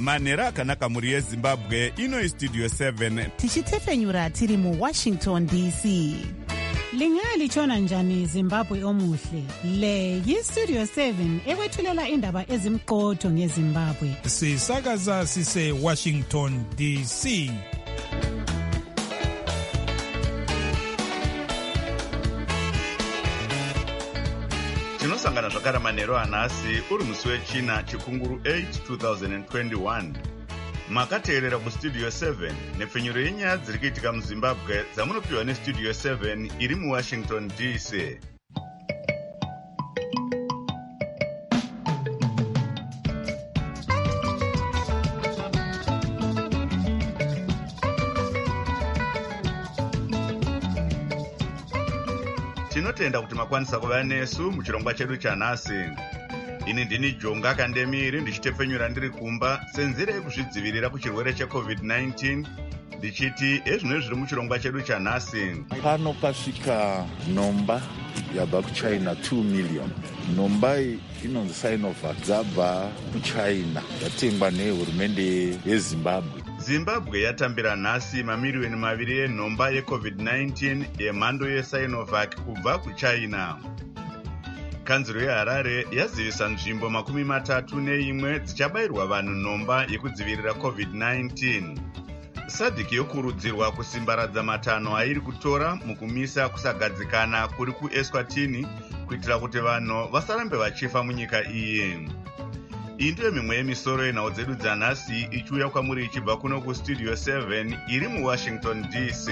manhero akanaka mhuri yezimbabwe. Ino Studio 7 tichitefenyura tiri muWashington DC. Lingalitshona njani Zimbabwe omuhle? Le yiStudio 7 ekwethulela indaba ezimqotho ngeZimbabwe. Sisakaza sise Washington DC. tinosangana zvakare manhero anhasi uri musi wechina chikunguru 8 2021. makateerera kustudio 7 nepfenyuro yenyaya dziri kuitika muzimbabwe dzamunopiwa nestudio 7 iri muwashington DC. tinotenda kuti makwanisa kuva nesu muchirongwa chedu chanhasi. ini ndini Jonga Kandemiri ndichitefenyura ndiri kumba senzira yekuzvidzivirira kuchirwere cheCovid-19 ndichiti ezvino zviri muchirongwa chedu chanhasi. Pano pasvika nhomba yabva kuchina 2 million. nhomba iyi inonzi Sinovac dzabva kuchina yatengwa nehurumende yeZimbabwe. Zimbabwe yatambira nhasi mamiriyoni 2 enhomba yeCovid-19 yemhando yeSinovac kubva kuchina. kanzuro yeHarare yazivisa nzvimbo 31 dzichabayirwa vanhu nhomba yekudzivirira COVID-19. SADC yokurudzirwa kusimbaradza matanho airi kutora mukumisa kusagadzikana kuri kuEswatini kuitira kuti vanhu vasarambe vachifa munyika iyi. Iyi ndiyo mimwe yemisoro yenhau dzedu dzanhasi ichiuya kwamuri ichibva kuno kustudio 7 iri muWashington DC.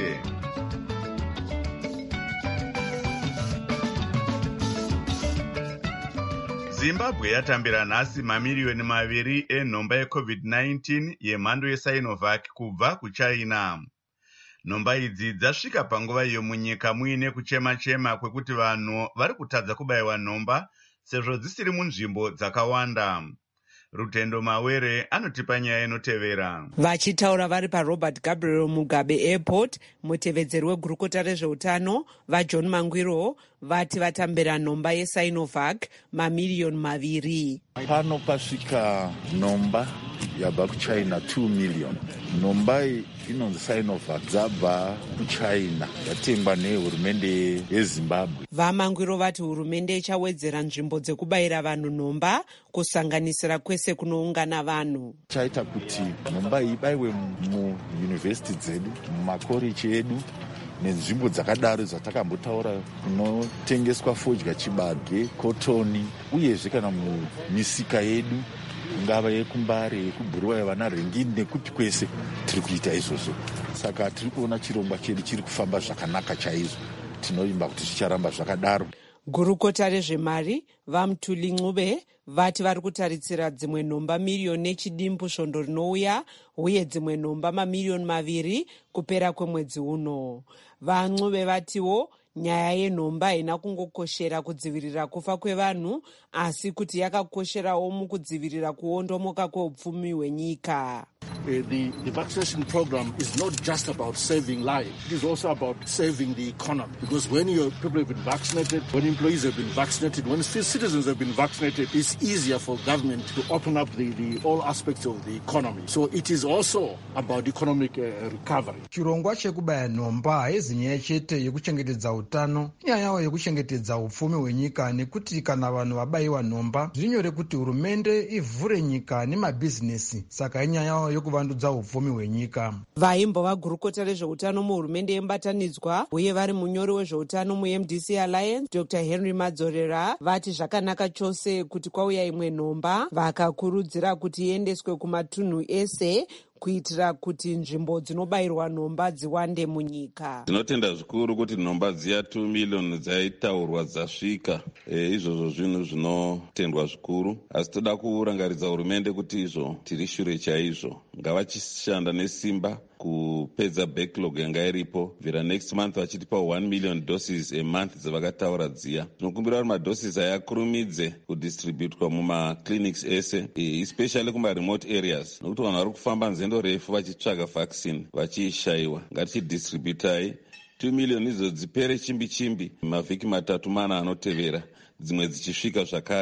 Zimbabwe yatambira nhasi mamiriyoni 2 enhomba yeCovid-19 yemhando yeSinovac kubva kuchina. nhomba idzi dzasvika panguva iyo munyika muine kuchema-chema kwekuti vanhu vari kutadza kubayiwa nhomba sezvo dzisiri munzvimbo dzakawanda. Rutendo Mawere anotipa nyaya inotevera. Vachitaura vari paRobert Gabriel Mugabe Airport, mutevedzeri wegurukota rezveutano vaJohn Mangwiro vati vatambira nhomba yeSinovac mamiriyoni 2. Pano pasvika nhomba yabva kuchina 2 million. nhomba iyi inonzi Sinovac dzabva kuchina yatengwa nehurumende yeZimbabwe. Vamangwiro vati hurumende ichawedzera nzvimbo dzekubayira vanhu nhomba kusanganisira kwese kunoungana vanhu. Chaita kuti nhomba iyi ibayiwe muyunivhesiti dzedu, mumakoreji edu nenzvimbo dzakadaro dzatakambotaura kunotengeswa fodya, chibage, kotoni uyezve kana mumisika yedu ingava yekumbare, yekubhuruwa, yevana Rengini nekupi kwese tiri kuita izvozvo. Saka tiri kuona chirongwa chedu chiri kufamba zvakanaka chaizvo. Tinoimba kuti zvicharamba zvakadaro. Gurukota rezvemari vaMthuli Ncube vati vari kutaritsira dzimwe nhomba miriyoni nechidimbu svondo rinouya uye dzimwe nhomba mamiriyoni 2 kupera kwemwedzi uno. VaNcube vatiwo nyaya yenhomba haina kungokoshera kudzivirira kufa kwevanhu asi kuti yakakosherawo mukudzivirira kuondomoka kweupfumi hwenyika. The vaccination program is not just about saving lives. It is also about saving the economy. Because when your people have been vaccinated, when employees have been vaccinated, when citizens have been vaccinated, it's easier for government to open up the all aspects of the economy. So it is also about economic recovery. Chirongwa chekubaya nhomba haizi nyaya chete yekuchengetedza utano, nyanyawo yekuchengetedza upfumi hwenyika, nekuti kana vanhu vabayiwa nhomba zvinyore kuti hurumende ivhure nyika nemabhizinesi. Saka inyanyawo yekuvandudza upfumi hwenyika. Vaimbova gurukota rezveutano muhurumende yembatanidzwa uye vari munyori wezveutano muMDC Alliance Dr. Henry Madzorera vati zvakanaka chose kuti kwauya imwe nhomba, vakakurudzira kuti iendeswe kumatunhu ese kuitira kuti nzvimbo dzinobayirwa nhomba dziwande munyika. Tinotenda zvikuru kuti nhomba dziya 2 million dzaitaurwa dzasvika. Izvozvo zvinhu zvinotendwa zvikuru, asi toda kurangaridza hurumende kuti izvo tiri shure chaizvo. Ngavachishanda nesimba kupedza backlog yanga iripo. Bvira next month vachitipa 1 million doses a month dzavakataura dziya. Tinokumbira kuti madoses aya akurumidze kudistributwa mumaclinics ese, especially kuma-remote areas, nokuti vanhu vari kufamba nzendo refu vachitsvaga vaccine vachiishayiwa. Ngatichidistributai 2 million idzo dzipere chimbi-chimbi mavhiki 3-4 anotevera, dzimwe dzichisvika zvakare.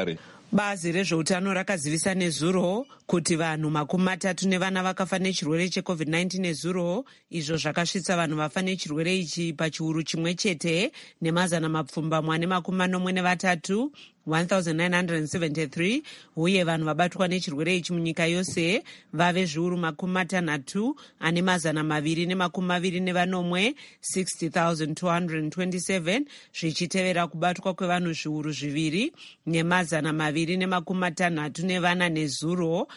Bazi rezveutano rakazivisa nezuro kuti vanhu 34 vakafa nechirwere cheCovid-19 nezuro, izvo zvakasvitsa vanhu vafa nechirwere ichi pachiuru chimwe chete ne443 1973, uye vanhu vabatwa nechirwere ichi munyika yose vave zviuru 224 60,227, zvichitevera kubatwa kwevanhu zviuru 2,264 nezuro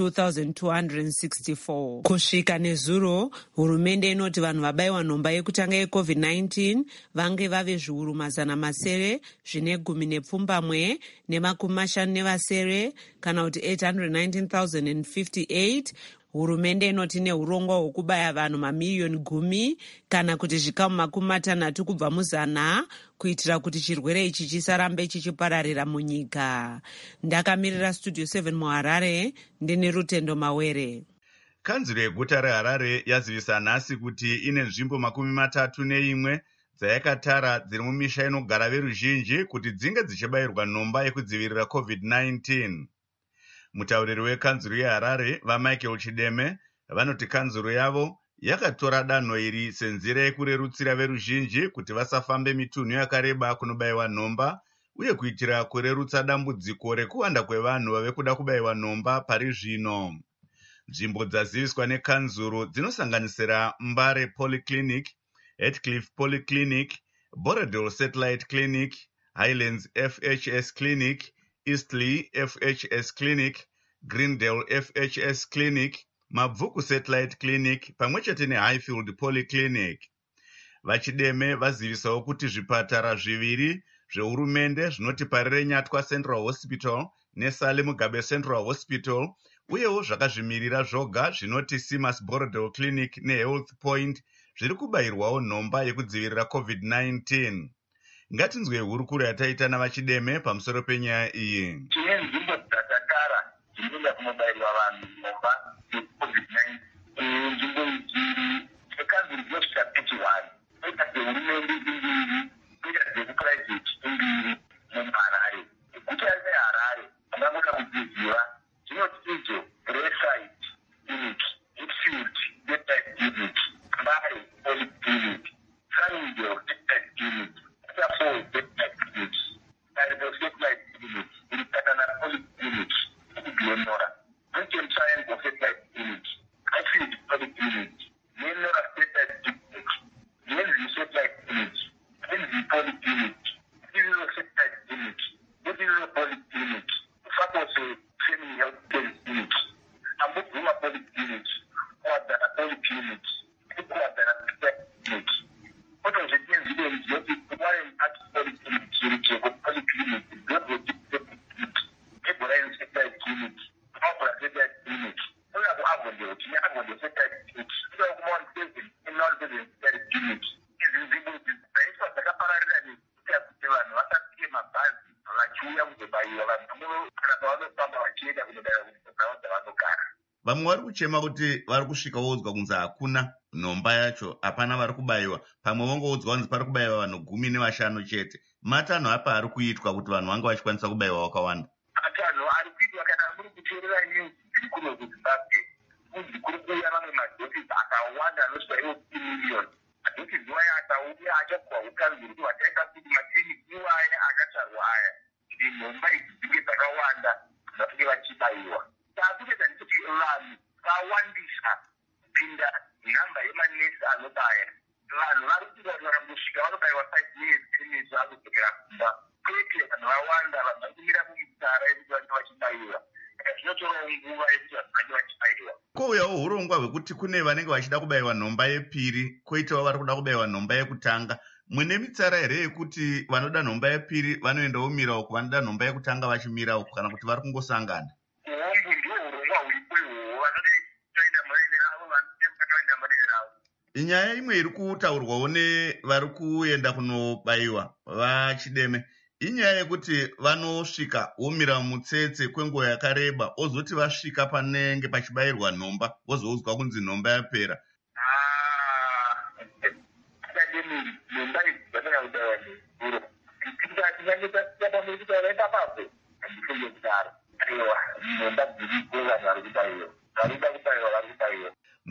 2,264. Kusvika nezuro, hurumende inoti vanhu vabayiwa nhomba yekutanga yeCovid-19 vange vave zviuru 717 kana kuti 819,058. Hurumende inoti neurongwa hwekubaya vanhu mamiliyoni 10 kana kuti zvikamu 60 kubva mu100 kuitira kuti chirwere ichi chisarambe chichipararira munyika. Ndakamirira Studio 7 muHarare, ndine Rutendo Mawere. Kanzuro yeguta reHarare yazivisa nhasi kuti ine nzvimbo 31 dzayakatara dziri mumisha inogara veruzhinji kuti dzinge dzichibayirwa nhomba yekudzivirira COVID-19. Mutauriri wekanzuro yeHarare vaMichael Chideme vanoti kanzuro yavo yakatora danho iri senzira yekurerutsira veruzhinji kuti vasafambe mitunhu yakareba kunobayiwa nhomba, uye kuitira kurerutsa dambudziko rekuwanda kwevanhu vave kuda kubayiwa nhomba pari zvino. Nzvimbo dzaziviswa nekanzuro dzinosanganisira Mbare Polyclinic, Heathcliff Polyclinic, Borodale Satellite Clinic, Highlands FHS Clinic, Eastleigh FHS Clinic, Greendale FHS Clinic, Mabvuku Satellite Clinic pamwechete neHighfield Polyclinic. Vachideme vazivisawo kuti zvipatara zviviri zvehurumende zvinoti Parire Nyatwa Central Hospital neSale Mugabe Central Hospital, uyewo zvakazvimirira zvoga zvinoti Simas Borodale Clinic neHealth Point zviri kubayirwawo nhomba yekudzivirira COVID-19. Ngatinzwe hurukuro yataita navachideme pamusoro penyaya iyi. Tine nzvimbo dzakagara dzinoenda kunobayirwa vanhu nhomba yeCovid-19. Nzvimbo idzi dzekanzuro dzinosvika 31, koita dzehurumende 2, koita dzekupuraivheti 2 muHarare. Guta reHarare vangangoda kudziziva dzinoti idzo Riverside Clinic, Heathfield Satellite Clinic, Mbare Polyclinic, Sunningdale Satellite Clinic, Waterfall Satellite Clinic, Paribas Satellite Clinic, Irikatana Polyclinic, Glenora, Brigham Triangle Satellite Clinic, Highfield Polyclinic, Glenora Satellite Clinic, Glenview Satellite Clinic, Glenview Polyclinic, Glenview Satellite Clinic, Glenview Polyclinic, Fakose Family Health Clinic, Ambuguma Polyclinic, Kwadana Polyclinic, Kwadana Satellite Clinic. What was it means today is what is Warren at Polyclinic, Polyclinic, Global Clinic, Abraham Satellite Clinic, Opera Satellite Clinic, we have Avondale Satellite Clinic, we have one building in all buildings Satellite Clinic. This is the most important thing. Parallel to the Wasaki Mabazi, Lachuya with the Bayola, and the Chida with the Vamwe vari kuchema kuti vari kusvika voudzwa kunzi hakuna nhomba yacho, hapana vari kubayiwa. Pamwe vongoudzwa kunzi pari kubayiwa vanhu 15 chete. Matanho apa ari kuitwa kuti vanhu vange vachikwanisa kubayiwa vakawanda. Matanho ari kuitwa kana muri kuteerera news dziri kuno kuZimbabwe. Kunzi kuri kuuya mamwe madhokisi akawanda anosvika 10 million. Madhokisi waya akauya achakwa ukanzuro kuti wataita kuti makliniki iwaya akatarwa aya. Kuti nhomba idzi dzinge dzakawanda vanenge vachibayiwa. Takuita ndikuti vanhu vawandisa kupinda nhamba yemanesi anobaya. Vanhu vari kutoona kusvika vanobayiwa 5 minutes 3 minutes vakudzokera kumba. Kwete vanhu vawanda vanhu vari kumira mumitara yekuti vange vachibayiwa. Zvinotorawo nguva yekuti vanhu vange vachibayiwa. Kwouyawo urongwa hwekuti kune vanenge vachida kubayiwa nhomba yepiri, koitawo vari kuda kubayiwa nhomba yekutanga. Mune mitsara here yekuti vanoda nhomba yepiri vanoendawo mira uku, vanoda nhomba yekutanga vachimira uku, kana kuti vari kungosangana? Inyaya imwe iri kutaurwawo nevari kuenda kunobayiwa vachideme, inyaya yekuti vanosvika vomira mutsetse kwenguva yakareba, ozoti vasvika panenge pachibayirwa nhomba vozoudzwa kunzi nhomba yapera.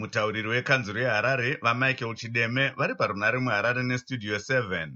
mutauriri wekanzuro yeharare vamichael chideme vari parunare muharare nestudio 7.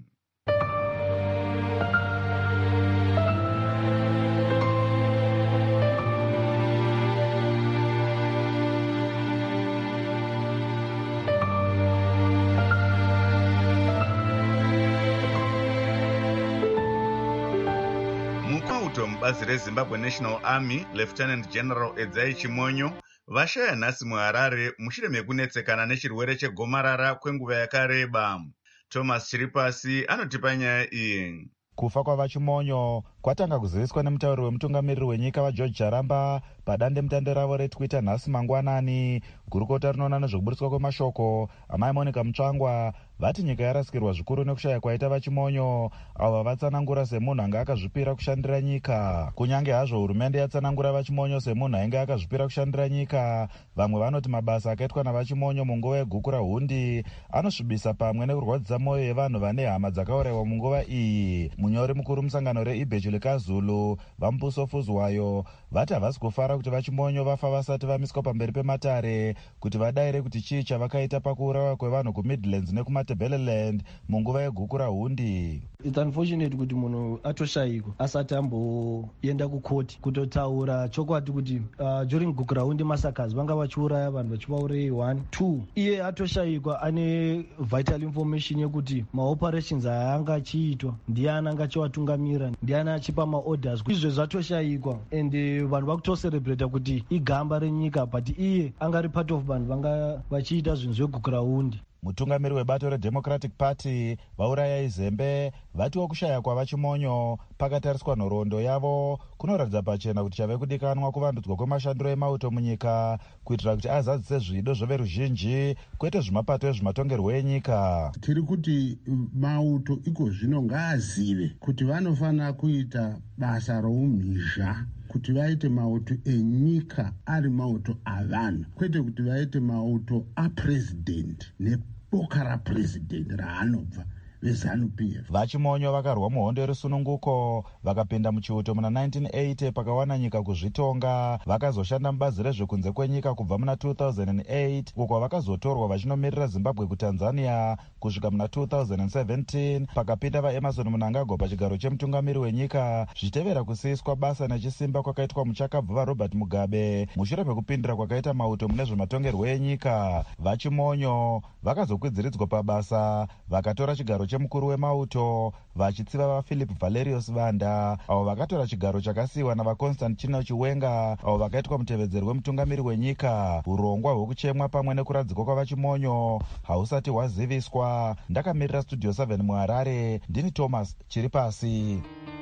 Mubazi reZimbabwe National Army, Lieutenant General Edzai Chimonyo vashaya nhasi muharare mushure mekunetsekana nechirwere chegomarara kwenguva yakareba. Thomas Chiripasi anotipa nyaya iyi. Kufa kwavachimonyo kwatanga kuziviswa nemutauri wemutungamiriri wenyika vaGeorge Charamba padande mutande ravo reTwitter nhasi mangwanani. Gurukota rinoona nezvekuburitswa kwemashoko amai Monica Mutsvangwa vati nyika yarasikirwa zvikuru nekushaya kwaita vachimonyo avo vatsanangura semunhu anga akazvipira kushandira nyika. Kunyange hazvo hurumende yatsanangura vachimonyo semunhu ainge akazvipira kushandira nyika, vamwe vanoti mabasa akaitwa navachimonyo munguva yeguku rahundi anosvibisa pamwe nekurwadzisa mwoyo yevanhu vane hama dzakaurayiwa munguva iyi. Munyori mukuru musangano reIbhechule KaZulu Vambuso Fuzwayo vati havasi kufara kuti vachimonyo vafa vasati vamiswa pamberi pematare kuti vadayire kuti chii chavakaita pakuurayiwa kwevanhu kuMidlands nekumaTebeleland munguva yeguku rahundi. It's unfortunate kuti munhu atoshayikwa asati amboenda kukoti kutotaura chokwadi kuti during guku rahundi massacres vanga vachiuraya vanhu vachivaurayei 1 2 iye atoshayikwa ane vital information yekuti maoperations aanga achiitwa ndiani anga achivatungamira ndiani achipa maorders. Izvo zvatoshayikwa ende vanhu vakutocelebrata kuti igamba renyika but iye anga ari part of vanhu vanga vachiita zvinhu zveguku rahundi. Mutungamiri webato reDemocratic Party vaurayai Zembe vatiwo kushaya kwavachimonyo pakatariswa nhoroondo yavo kunoratidza pachena kuti chave kudikanwa kuvandudzwa kwemashandiro emauto munyika kuitira kuti azadzise zvido zveveruzhinji kwete zvimapato ezvimatongerwo enyika. Tiri kuti mauto iko zvino ngaazive kuti vanofanira kuita basa roumhizha kuti vaite mauto enyika ari mauto avanhu kwete kuti vaite mauto apresident neboka rapresident raanobva veZANU-PF. Vachimonyo vakarwa muhondo yerusununguko vakapinda muchiuto muna 1980 pakawana nyika kuzvitonga, vakazoshanda mubazi rezvekunze kwenyika kubva muna 2008 uko vakazotorwa vachinomirira Zimbabwe kuTanzania kusvika muna 2017 pakapinda vaEmerson Mnangagwa pachigaro chemutungamiri wenyika zvichitevera kusiyiswa basa nechisimba kwakaitwa muchakabvu vaRobert Mugabe mushure mekupindira kwakaita mauto mune zvematongerwo enyika. Vachimonyo vakazokwidзiridzwa pabasa vakatora chigaro chemukuru wemauto vachitsiva vaPhilip Valerius Vanda avo vakatora chigaro chakasiyiwa navaConstantino Chiwenga avo vakaitwa mutevedzeri wemutungamiri wenyika. Urongwa hwekuchemwa pamwe nekuradzikwa kwavachimonyo hausati hwaziviswa. Ndakamirira Studio 7 muHarare, ndini Thomas Chiripasi.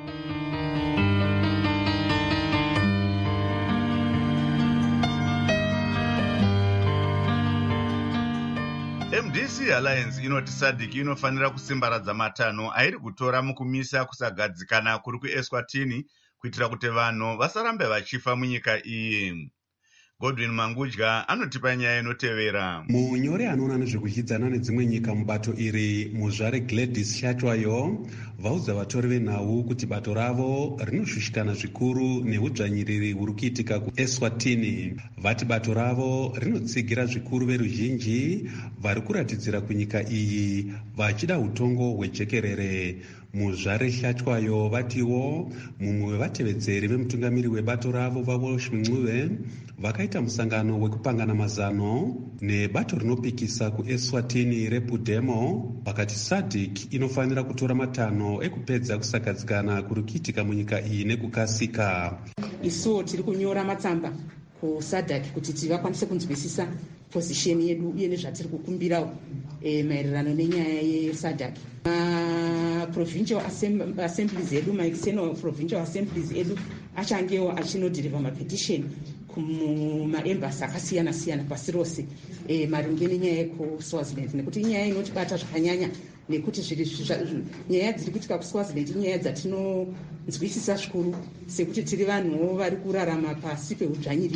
MDC Alliance inoti SADC inofanira kusimbaradza matanho airi kutora mukumisa kusagadzikana kuri kuEswatini kuitira kuti vanhu vasarambe vachifa munyika iyi. Godwin Mangudya anotipa nyaya inotevera. Munyori anoona nezvekudyidzana nedzimwe nyika mubato iri muzvare Gladys Shatwayo vaudza vatori venhau kuti bato ravo rinoshushikana zvikuru neudzvanyiriri huri kuitika kuEswatini. Vati bato ravo rinotsigira zvikuru veruzhinji vari kuratidzira kunyika iyi vachida utongo hwejekerere. Muzvare Shatwayo vatiwo mumwe wevatevedzeri vemutungamiri webato ravo vaWalsh Mncube vakaita musangano wekupangana mazano nebato rinopikisa kuEswatini rePudemo vakati SADC inofanira kutora matanho ekupedza kusagadzikana kuri kuitika munyika iyi nekukasika. Isuwo tiri kunyora matsamba kuSADC kuti vakwanise kunzwisisa position yedu uye nezvatiri kukumbirawo maererano nenyaya yeSADC. Provincial assemblies edu, ma-external provincial assemblies edu achangewo achinodhiriva mapetition kumaembasi akasiyana-siyana pasi rose maringe nenyaya yekuSwaziland nekuti inyaya inotibata zvakanyanya nekuti nyaya dziri kuitika kuSwaziland inyaya dzatinonzwisisa zvikuru sekuti tiri vanhuwo vari kurarama pasi peudzvanyiriri.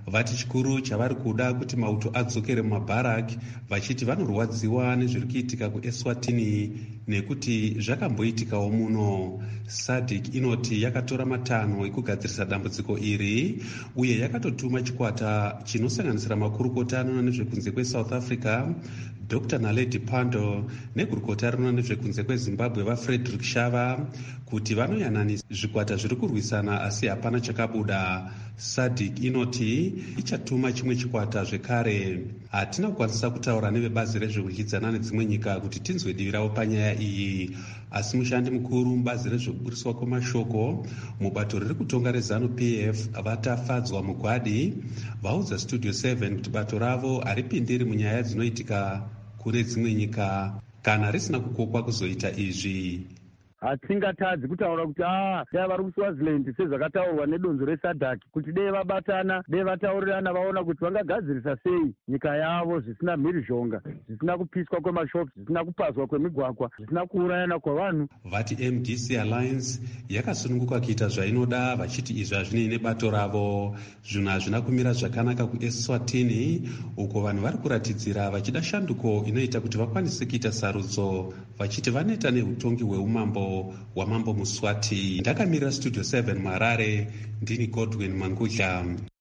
vati chikuru chavari kuda kuti mauto adzokere mumabharaki, vachiti vanorwadziwa nezviri kuitika kuEswatini nekuti zvakamboitikawo muno. SADC inoti yakatora matanho ekugadzirisa dambudziko iri uye yakatotuma chikwata chinosanganisira makurukota anoona nezvekunze kweSouth Africa Dr. Naledi Pandor negurukota rinoona nezvekunze kweZimbabwe vaFrederick Shava kuti vanoyananisa zvikwata zviri kurwisana, asi hapana chakabuda. SADC inoti ichatuma chimwe chikwata zvekare. Hatina kukwanisa kutaura nevebazi rezvekudyidzana nedzimwe nyika kuti tinzwe divi ravo panyaya iyi, asi mushandi mukuru mubazi rezvekuburiswa kwemashoko mubato riri kutonga reZANU-PF vatafadzwa mugwadi vaudza Studio 7 kuti bato ravo haripindiri munyaya dzinoitika kune dzimwe nyika kana risina kukokwa kuzoita izvi. Hatingatadzi kutaura kuti dai vari kuSwaziland sezvakataurwa nedonzo reSADC kuti dei vabatana, dei vataurirana vaona kuti vangagadzirisa sei nyika yavo zvisina mhirizhonga, zvisina kupiswa kwemashopu, zvisina kupazwa kwemigwagwa, zvisina kuurayana kwavanhu. Vati MDC Alliance yakasununguka kuita zvainoda, vachiti izvi hazvinei nebato ravo. Zvinhu hazvina kumira zvakanaka kuEswatini uko vanhu vari kuratidzira vachida shanduko inoita kuti vakwanise kuita sarudzo, vachiti vaneta neutongi hweumambo wamambo Muswati. Ndakamirira Studio 7 muHarare, ndini Godwin Mangudla.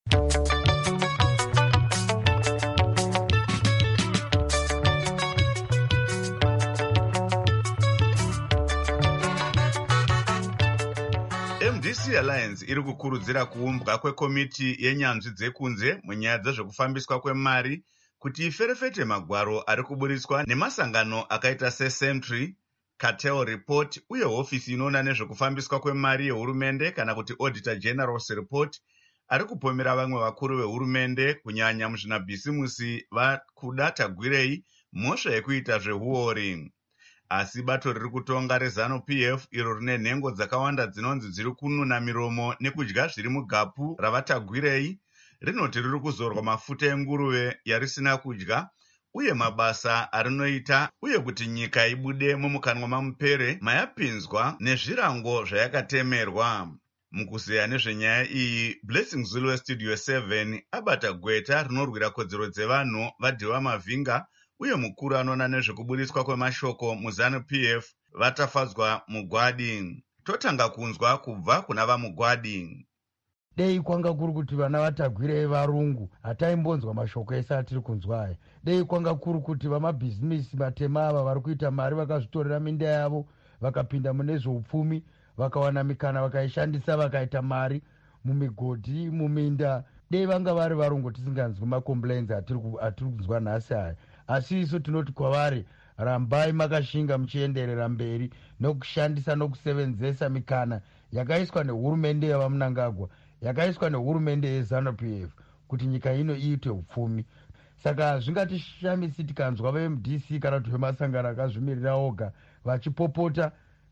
MDC Alliance iri kukurudzira kuumbwa kwekomiti yenyanzvi dzekunze munyaya dzezvekufambiswa kwemari kuti iferefete magwaro ari kuburiswa nemasangano akaita seSentry, Cartel Report uye hofisi inoona nezvekufambiswa kwemari yehurumende kana kuti Auditor General's Report ari kupomera vamwe vakuru vehurumende kunyanya muzvinabhisimusi vakuda tagwirei mhosva yekuita zvehuori. Asi bato riri kutonga reZANU-PF iro rine nhengo dzakawanda dzinonzi dziri kununa miromo nekudya zviri mugapu ravatagwirei rinoti riri kuzorwa mafuta enguruve yarisina kudya uye mabasa arinoita uye kuti nyika ibude mumukanwa mamupere mayapinzwa nezvirango zvayakatemerwa. Mukuzeya nezvenyaya iyi, Blessing Zulu weStudio 7 abata gweta rinorwira kodzero dzevanhu vaDhiwa Mavhinga uye mukuru anoona nezvekuburiswa kwemashoko muZANU-PF vatafadzwa mugwadi. Totanga kunzwa kubva kuna vamugwadi. Dei kwanga kuri kuti vana vatagwirei varungu hataimbonzwa mashoko ese atiri kunzwa aya. Dei kwanga kuri kuti vamabhizimisi matema ava vari kuita mari vakazvitorera minda yavo vakapinda mune zveupfumi vakawana mikana vakaishandisa vakaita mari mumigodhi muminda. Dei vanga vari varungu tisinganzwi makomplaints atiri kunzwa nhasi aya. Asi isu tinoti kwavari, rambai makashinga muchienderera mberi nokushandisa nokusevenzesa mikana yakaiswa nehurumende yavaMnangagwa, yakaiswa nehurumende yeZANU-PF kuti nyika ino iite upfumi. Saka hazvingatishamisi tikanzwa veMDC kana kuti vemasangano akazvimirira oga vachipopota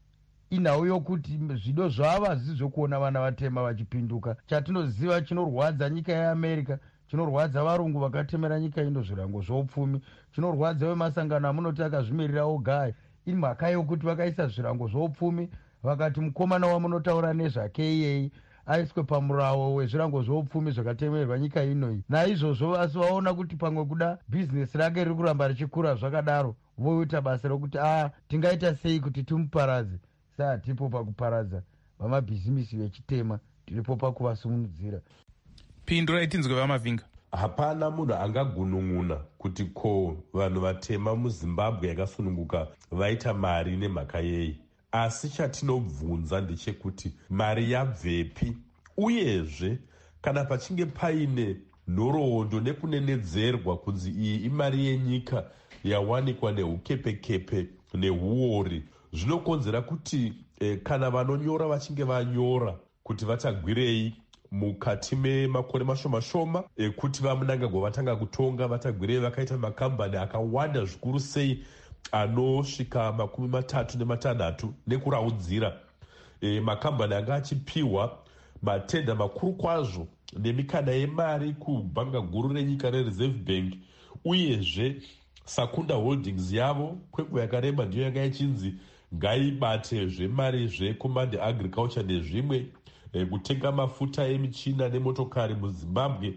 inhau yokuti zvido zvavo hazvisi zvokuona vana vatema vachipinduka. Chatinoziva chinorwadza nyika yeAmerica, chinorwadza varungu vakatemera nyika ino zvirango zvoupfumi, chinorwadza vemasangano amunoti akazvimirira oga iri mhaka yokuti vakaisa zvirango zvoupfumi vakati mukomana wamunotaura nezvake iyei aiswe pamurawo wezvirango zvoupfumi zvakatemerwa nyika inoi. Naizvozvo asi vaona kuti pamwe kuda bhizinesi rake riri kuramba richikura zvakadaro, voita basa rokuti tingaita sei kuti timuparadze. Saa tipo pakuparadza vamabhizimisi vechitema, tiripo pakuvasumudzira. Pindurai tinzwe vaMavhinga. Hapana munhu angagunun'una kuti ko vanhu vatema muZimbabwe yakasununguka vaita mari nemhaka yei. Asi chatinobvunza ndechekuti mari yabvepi, uyezve kana pachinge paine nhoroondo nekunenedzerwa kunzi iyi imari yenyika yawanikwa neukepekepe nehuori, zvinokonzera kuti kana vanonyora vachinge vanyora kuti vatagwirei mukati memakore mashoma-shoma ekuti vaMnangagwa vatanga kutonga vatagwirei vakaita makambani akawanda zvikuru sei anosvika 36 nekuraudzira. Makambani anga achipiwa matenda makuru kwazvo nemikana yemari kubhanga guru renyika reReserve Bank, uyezve Sakunda Holdings yavo kwekwe yakareba ndiyo yanga ichinzi ngaibate zvemari zveCommand Agriculture nezvimwe kutenga mafuta emichina nemotokari muZimbabwe.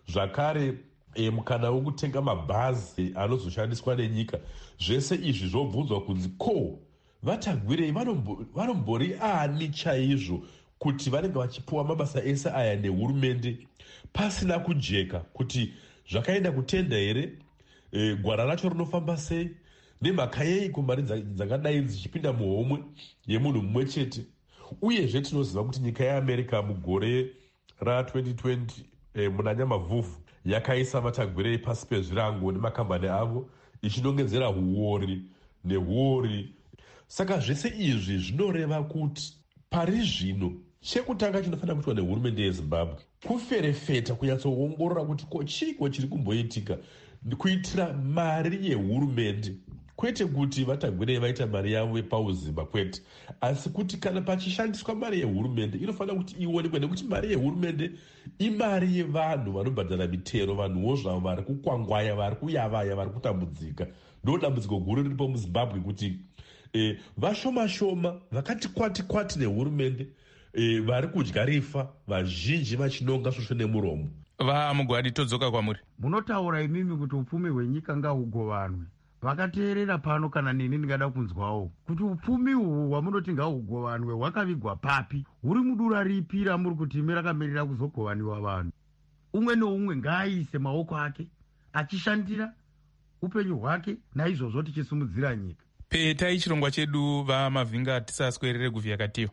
zvakare mukana wekutenga mabhazi anozoshandiswa nenyika. Zvese izvi zvobvunzwa kunzi ko vatagwirei vanombori ani chaizvo kuti vanenge vachipiwa mabasa ese aya nehurumende pasina kujeka, kuti zvakaenda kutenda here, gwara racho rinofamba sei, nemhaka yeiko mari dzakadai dzichipinda muhomwe yemunhu mumwe chete. Uyezve tinoziva kuti nyika yeamerica mugore ra2020 muna Nyamavhuvhu yakaisa vatagwirei pasi pezvirango nemakambani avo ichinongedzera huori nehuori. Saka zvese izvi zvinoreva kuti pari zvino chekutanga chinofanira kuitwa nehurumende yeZimbabwe kuferefeta kunyatsoongorora kuti chiko chiri kumboitika kuitira mari yehurumende, kwete kuti vatagwirei vaita mari yavo pauzimba, kwete, asi kuti kana pachishandiswa mari yehurumende inofanira kuti ionekwe, nekuti mari yehurumende imari yevanhu vanobhadhara mitero, vanhuwo zvavo vari kukwangwaya, vari kuyavaya, vari kutambudzika. Ndo dambudziko guru riripo muZimbabwe kuti vashoma-shoma vakati kwati-kwati nehurumende vari kudya rifa, vazhinji vachinonga svosvo nemuromo. Mugwadi, todzoka kwamuri. Munotaura imimi kuti upfumi hwenyika ngahugovanwe. Vakateerera pano kana nini ndingada kunzwawo kuti upfumi uhwu hwamunoti ngahugovanwe hwakavigwa papi, huri mudura ripi ramuri kuti imi rakamirira kuzogovaniwa vanhu? Umwe neumwe ngaaise maoko ake achishandira upenyu hwake, naizvozvo tichisimudzira nyika. Petai chirongwa chedu vaMavhinga tisaswerere kuvhiyakatiyo.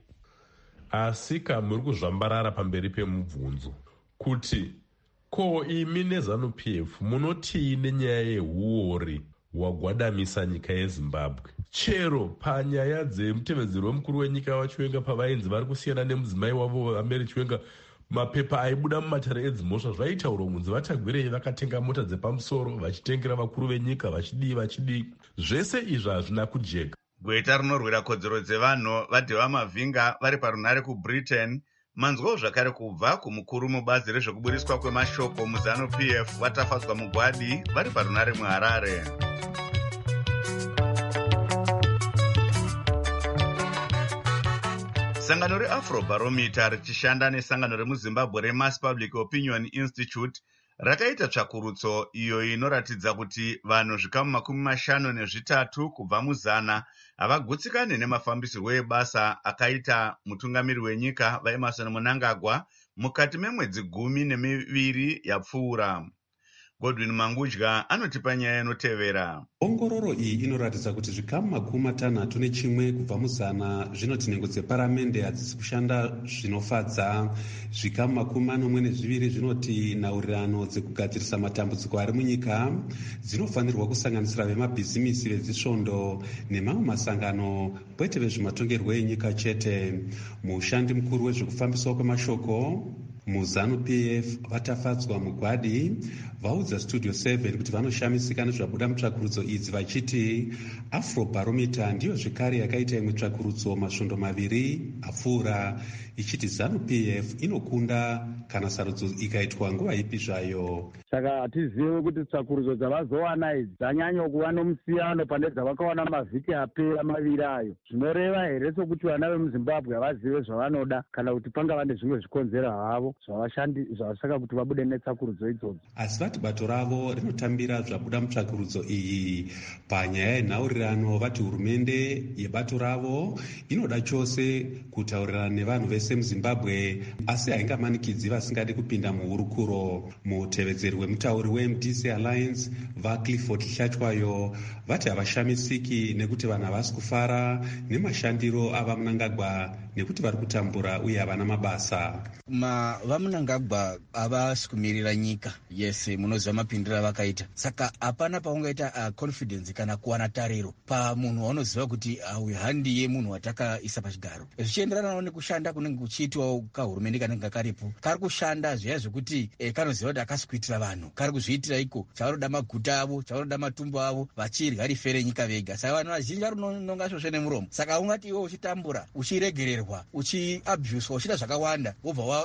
Asi muri kuzvambarara pamberi pemubvunzo kuti ko imi neZANU-PF munotii nenyaya yehuori hwagwadamisa nyika yeZimbabwe? Chero panyaya dzemutevedzeri wemukuru wenyika waChiwenga pavainzi vari kusiyana nemudzimai wavo Ameri Chiwenga, mapepa aibuda mumatare edzimhosva zvaitaurwa kunzi vatagwirei vakatenga mota dzepamusoro vachitengera vakuru venyika vachidii. Zvese izvi hazvina kujeka. Gweta rinorwira kodzero dzevanhu vadheva Mavhinga vari parunhare kuBritain manzwawo zvakare kubva kumukuru mubazi rezvekuburiswa kwemashoko muZANU-PF vatafadzwa Mugwadi vari parunhare muHarare. Sangano reAfrobarometer richishanda nesangano remuZimbabwe reMass Public Opinion Institute rakaita tsvakurutso iyo inoratidza kuti vanhu zvikamu 53 kubva mu100 havagutsikane nemafambisirwo ebasa akaita mutungamiri wenyika vaEmmerson Mnangagwa mukati memwedzi 12 yapfuura. Godwin Mangudya anotipa nyaya inotevera. Ongororo iyi inoratidza kuti zvikamu 61 kubva mu100 zvinoti nhengo dzeparamende hadzisi kushanda zvinofadza. Zvikamu 42 zvinoti nhaurirano dzekugadzirisa matambudziko ari munyika dzinofanirwa kusanganisira vemabhizimisi, vezisvondo nemamwe masangano, kwete vezvematongerwo enyika chete. Mushandi mukuru wezvekufambiswa kwemashoko muZANU-PF vatafadzwa Mugwadi vaudza Studio 7 kuti vanoshamisika nezvabuda mutsvakurudzo idzi vachiti Afrobarometer ndiyo zvekare yakaita imwe tsvakurudzo masvondo 2 apfuura ichiti ZANU-PF inokunda kana sarudzo ikaitwa nguva ipi zvayo. Saka hatizivi kuti tsvakurudzo dzavazowana idzi dzanyanya kuva nomusiyano pane dzavakawana mavhiki apera 2 ayo. Zvinoreva here sokuti vana vemuZimbabwe havazive zvavanoda kana kuti panga vane zvimwe zvikonzera havo zvavasaka kuti vabude netsvakurudzo idzodzo. Asi vati bato ravo rinotambira zvabuda mutsvakurudzo iyi. Panyaya yenhaurirano vati hurumende yebato ravo inoda chose kutaurirana nevanhu vese muZimbabwe, asi haingamanikidzi vasingadi kupinda muhurukuro. Mutevedzeri wemutauri weMDC Alliance vaClifford Hlatshwayo vati havashamisiki nekuti vanhu havasi kufara nemashandiro avaMnangagwa nekuti vari kutambura uye havana mabasa. VaMnangagwa havasi kumirira nyika yese, munoziva mapindiro avakaita. Saka hapana paungaita confidence kana kuwana tariro pamunhu waunoziva kuti uyu handiye munhu watakaisa pachigaro. Zvichienderanawo nekushanda kunenge kuchiitwawo kahurumende kanenge karipo, kari kushanda zviya zvekuti kanoziva kuti akasi kuitira vanhu, kari kuzviitira iko chavaroda maguta avo, chavaroda matumbu avo, vachirya rifere nyika vega. Saka vanhu vazhinji vari kunonga svosve nemuromo. Saka ungati iwe uchitambura, uchiregererwa, uchiabhuswa, uchida zvakawanda, wobva waita confidence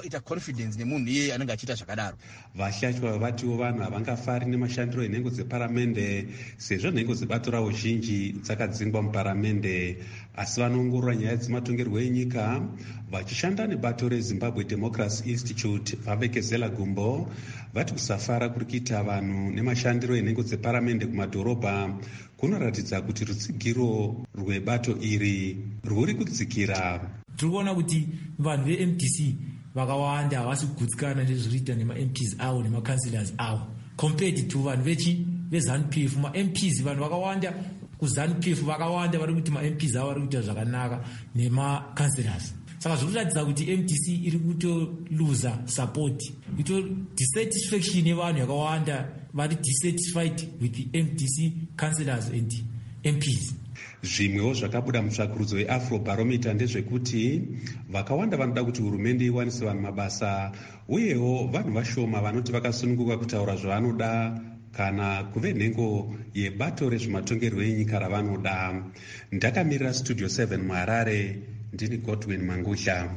confidence nemunhu iye anenge achiita zvakadaro. Vashatywa vatiwo vanhu havangafari nemashandiro enhengo dzeparamende sezvo nhengo dzebato ravo zhinji dzakadzingwa muparamende, asi vanoongorora nyaya dzematongerwo enyika vachishanda nebato reZimbabwe Democracy Institute vabekezela gumbo vati kusafara kuri kuita vanhu nemashandiro enhengo dzeparamende kumadhorobha kunoratidza kuti rutsigiro rwebato iri rwuri kudzikira. Tiri kuona kuti vanhu veMDC vakawanda havasi kugutsikana nezviriita nema-MPs avo nema-councillors avo compared to vanhu veZANU-PF. Ma-MPs vanhu vakawanda kuZANU-PF vakawanda vari kuti ma-MPs avo vari kuita zvakanaka nema-councillors. Saka zviri kuratidza kuti MDC iri kutoluza support, dissatisfaction yevanhu yakawanda vari dissatisfied with the MDC councillors and MPs. Zvimwewo zvakabuda mutsvakurudzo weAfrobarometer ndezvekuti vakawanda vanoda kuti hurumende iwanise vanhu mabasa, uyewo vanhu vashoma vanoti vakasununguka kutaura zvavanoda kana kuve nhengo yebato rezvematongerwo enyika ravanoda. Ndakamirira Studio 7 muHarare, ndini Godwin Mangusha.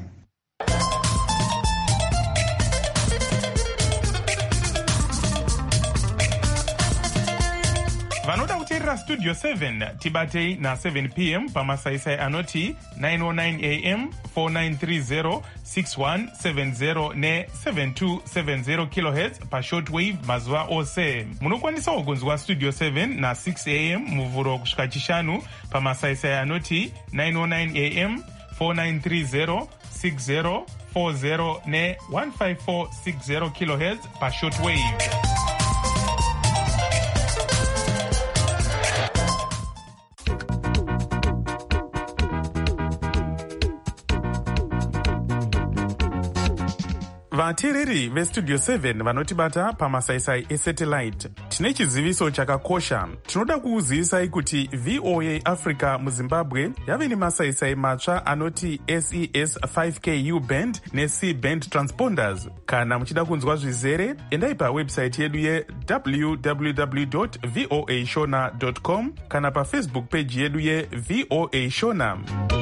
vanoda kuteerera Studio 7 tibatei na7 p.m. pamasaisai anoti 909 am 4930 6170 ne7270 kHz pashortwave mazuva ose. Munokwanisawo kunzwa Studio 7 na6 am muvhuro kusvika chishanu pamasaisai anoti 909 am 4930 6040 ne15460 kHz pashortwave. vateereri vestudio 7 vanotibata pamasaisai esatellite, tine chiziviso chakakosha. Tinoda kuuzivisai kuti VOA Africa muZimbabwe yave nemasaisai matsva anoti SES 5Ku band neC band transponders. Kana muchida kunzwa zvizere, endai pawebsite yedu ye www.voashona.com kana pafacebook page yedu yeVOA Shona.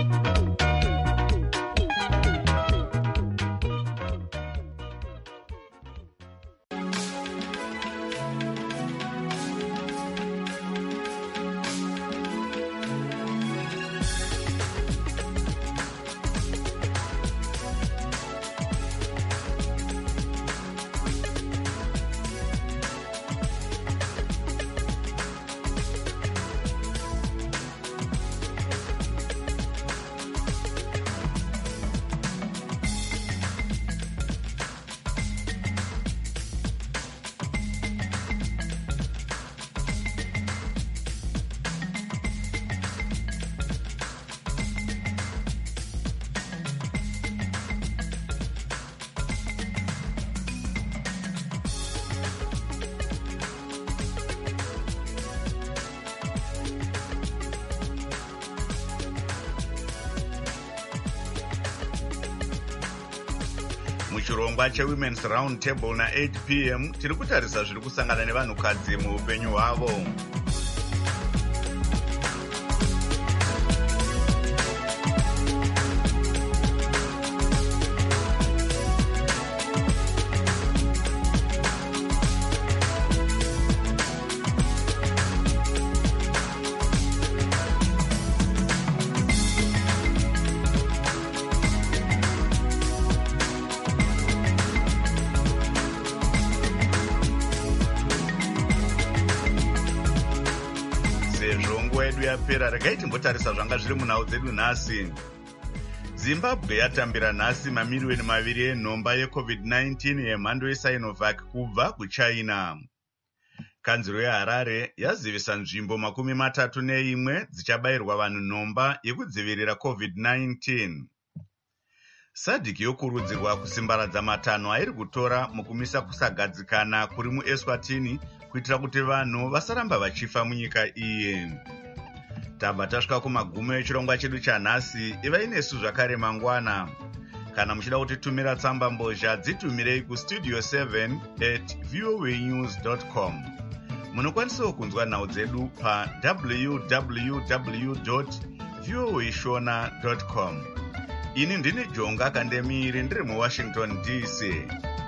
muchirongwa chewomen's round table na8 p.m. tiri kutarisa zviri kusangana nevanhukadzi muupenyu hwavo. yapera regai timbotarisa zvanga zviri munhau dzedu nhasi. Zimbabwe yatambira nhasi mamiriyoni 2 enhomba yeCovid-19 yemhando yeSinovac kubva kuChina. Kanzuro yeHarare yazivisa nzvimbo 31 dzichabayirwa vanhu nhomba yekudzivirira COVID-19. SADC yokurudzirwa kusimbaradza matanho airi kutora mukumisa kusagadzikana kuri muEswatini kuitira kuti vanhu vasaramba vachifa munyika iyi. Tabva tasvika kumagumo echirongwa chedu chanhasi. Ivai nesu zvakare mangwana. Kana muchida kutitumira tsamba mbozha dzitumirei kustudio 7@voanews.com. Munokwanisawo kunzwa nhau dzedu pa www.voashona.com. ini ndini jonga kandemiri ndiri muwashington DC.